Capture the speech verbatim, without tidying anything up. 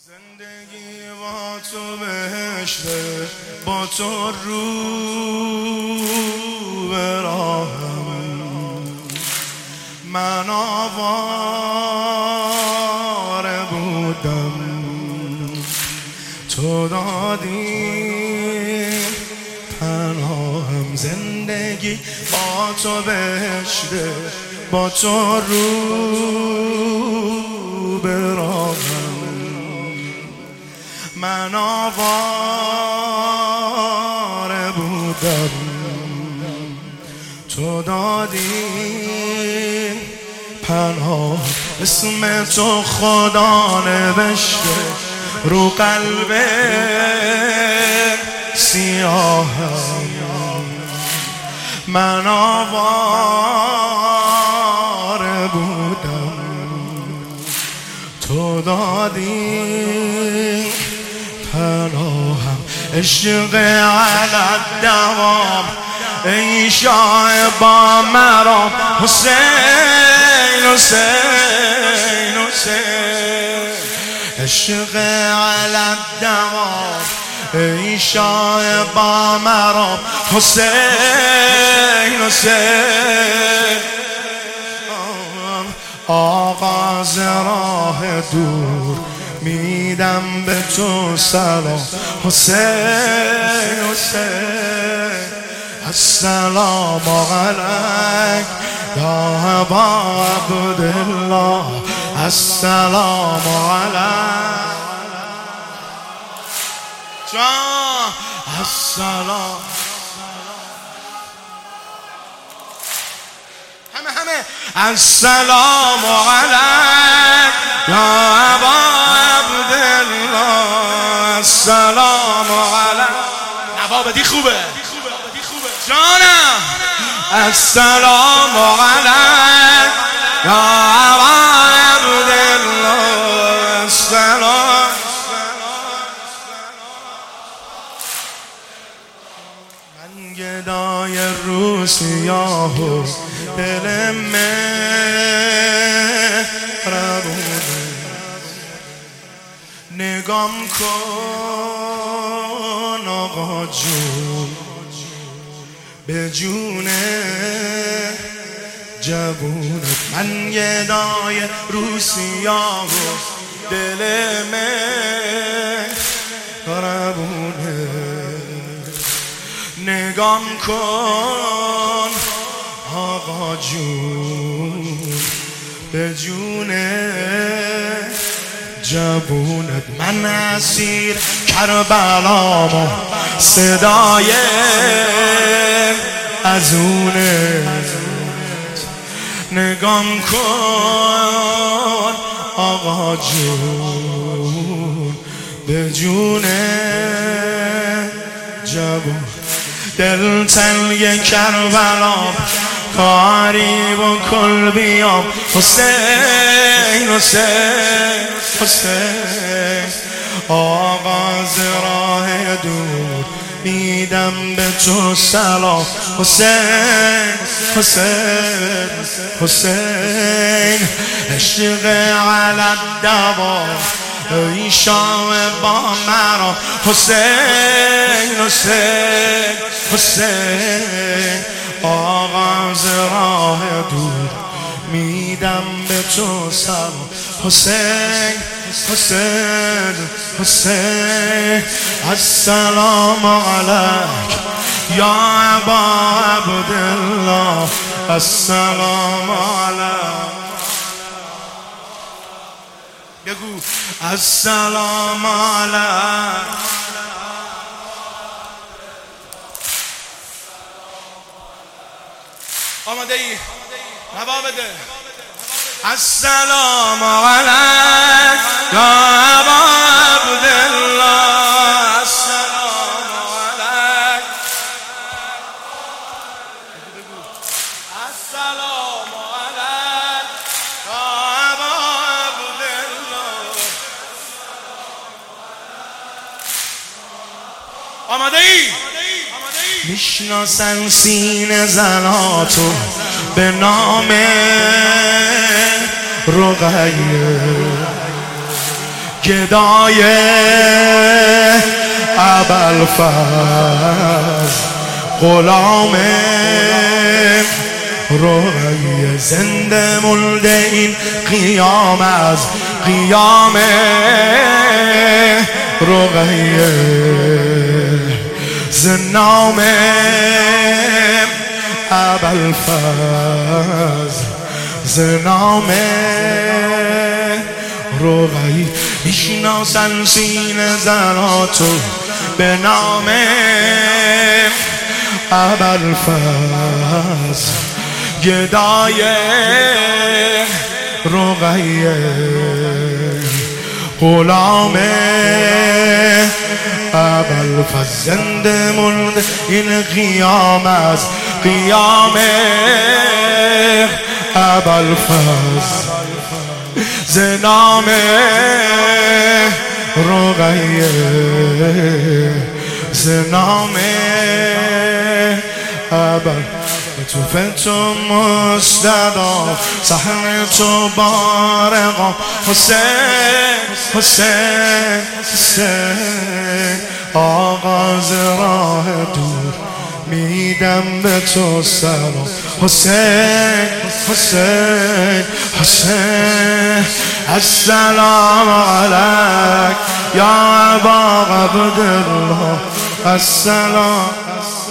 زندگی با تو بهشته، با تو رو به راهم. من آواره بودم، تو دادی پناهم. زندگی با تو بهشته، با تو رو به راهم. من آواره بودم، تو دادی پناه. اسم تو خدا نوشته رو قلب سیاهم. من آواره بودم، تو دادی پناهم. عشق علی الدوام ای شاه با مرام. حسین حسین حسین. عشق علی الدوام ای شاه با مرام. حسین حسین. آغاز راه دور میدم به تو سلام. حسین حسین. السلام علیک یا ابا عبدالله. السلام علیک جان. السلام. همه همه. السلام علیک یا ابا عبدالله. السلام علیک. نوا بدی خوبه جانم. السلام علیک یا ابا عبدالله. السلام. من گدای رو سیاه و دل مهربونه. نگام کن آقا جون به جون جوونت. من گدای رو سیاه و دل مهربونه. نگام کن آقا جون به جون جوونت. من اسیر کربلامو صدای ازونت. نگام کن آقا جون به جون جوون. دل تنگ کربلام کاری با کل بیام. حسین حسین حسین. آغاز راه دور میدم به تو سلام. حسین حسین حسین. عشق علی الدوام ای شاه با مرام. حسین حسین حسین. آغاز راه دور میدم به تو سلام. حسین حسین حسین. السلام علیک یا ابا عبدالله. السلام علیک. بگو السلام علیک. آماده ای؟ نوا بده. السلام علیک یا ابا عبدالله. السلام علیک. السلام علیک یا ابا عبدالله. آماده ای؟ میشناسن سینه زناتو به نام رقیه. گدای ابوالفضل غلام رقیه زنده مولده این قیام از قیام رقیه زنام ابوالفضل زنام رقیه میشناسن سینه زناتو به نام ابوالفضل گدای رقیه غلام ابوالفضل زنده مولده این قیام از قیام ابوالفضل زنام رقیه زنام ابوالفضل تو فتو مستدا صحن تو بارقا حسین حسین حسین آغاز راه دور میدم به تو سلام حسین حسین حسین السلام علیک یا ابا عبدالله السلام